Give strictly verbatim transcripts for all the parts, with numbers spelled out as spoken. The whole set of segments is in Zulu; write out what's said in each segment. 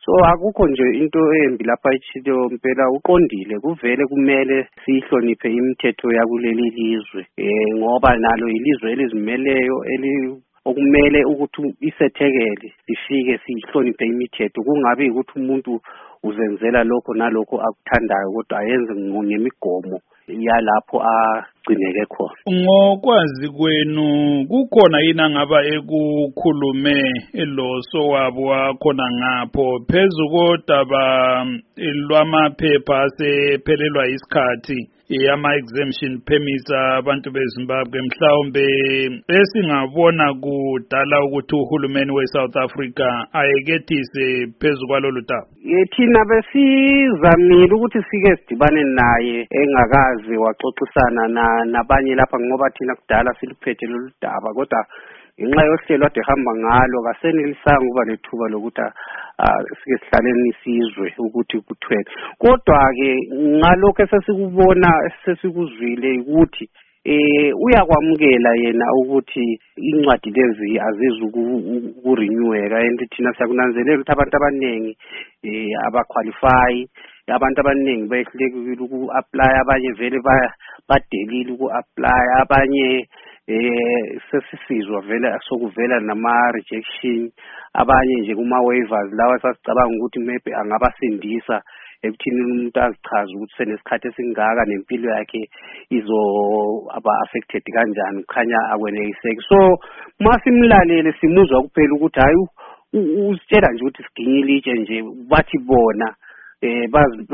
So akukho nje into embi lapha ichilo mpela uqondile kuvele kumele sihloniphe imithetho yakuleli lizwe eh ngoba nalo ilizwe elizimeleyo eli okumele ukuthi isethekele sifike sihloniphe imithetho kungabi ukuthi umuntu uzenzela lokho nalokho akuthandayo kodwa ayenze ngemigomo yalapho agcineke khona. Ngokwazi kwenu kukhona yini angaba ekukhulume lo sowabo wakhona ngapho phezu kodaba lwamaphepha asephelelwa isikhathi ama-exemption permits abantu beZimbabwe mhlawumbe esingabona kudala ukuthi uhulumeni we-South Africa ayekethise phezu kwalolu daba? Thina besizamile ukuthi sike sidibane naye engakaze waxoxisana na nabanye lapha ngoba thina kudala siliphethe lolu daba kodwa inxa yohlelo ade hamba ngalo kasenelisanga uba lethuba lokuthi sike sihlaleni sizwe ukuthi kuthwele kodwa ke ngalokho esesikubona sesikuzwile ukuthi eh uyakwamukela yena ukuthi incwadi lezi azizu ukureneweka and thina siyakunanzelela ukuthi abantu abaningi eh abaqualify abantu abaningi bayehlulekile uku-apply abanye vele badelile uku-apply abanye eh sesisizwa vele sokuvela nama-rejection abanye nje kuma-waivers lawa sasicabanga ukuthi maybe angabasindisa ekuthini umuntu azichaze ukuthi senesikhathi esingaka nempilo yakhe izo aba-affected kanjani kukhanya akweneliseki so masimlalele simuzwa kuphela ukuthi hayi usitshela nje ukuthi siginyile itshe nje bathi bona eh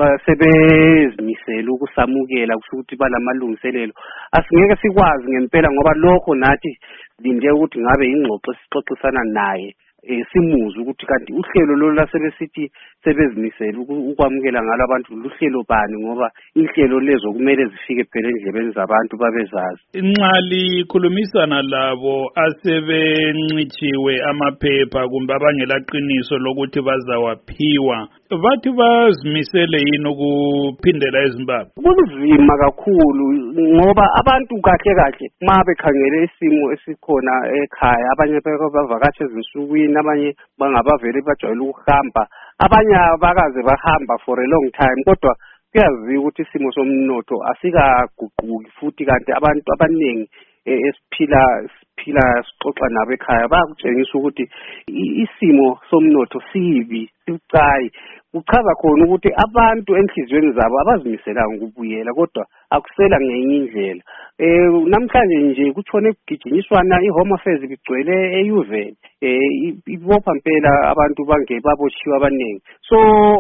basebezimisela ukusamukela kusho ukuthi balamalungiselelo asingeke sikwazi ngempela ngoba lokho nathi linde ukuthi ngabe ingxoxo sixoxisana naye eh simuze ukuthi kanti uhlelo lo lasebesithi sebezimisela ukwamukela ngalo abantu luhlelo bani ngoba inhlelo lezo kumele zifike phela endlebeni zabantu babezazi. Inxali khulumisana labo asebencitshiwe amaphepha kumbe abangelaqiniso lokuthi bazawaphiwa bathi bazimisele yini ukuphindela eZimbabwe? Kunzima kakhulu ngoba abantu kahle kahle ma bekhangele isimo esikhona ekhaya abanye bavakatshe ezinsukwini abanye bangabavele bajwayele ukuhamba abanye bakaze bahamba for a long time kodwa kuyaziwa ukuthi isimo somnotho asikaguquki futhi kanti abantu abaningi esiphila siphila sixoxa nabo ekhaya bayakutshengisa ukuthi isimo somnotho sibi sibucayi kuchaza khona ukuthi abantu enhlizweni zabo abazimiselanga ukubuyela kodwa akusela ngenye indlela eh namhlanje nje kutshone kugijinyiswana iHome Affairs bigcwele eUvele eh ibopha impela abantu bange baboshiwa abaningi so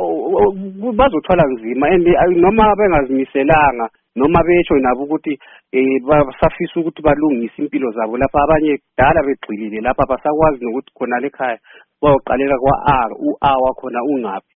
bazothwala nzima and noma bengazimiselanga noma besho nabo ukuthi eh basafisa ukuthi balungise impilo zabo lapha abanye kudala begxilile lapha basakwazi nokuthi khona lekhaya bayoqalela kwa R u A wakhona ungaphi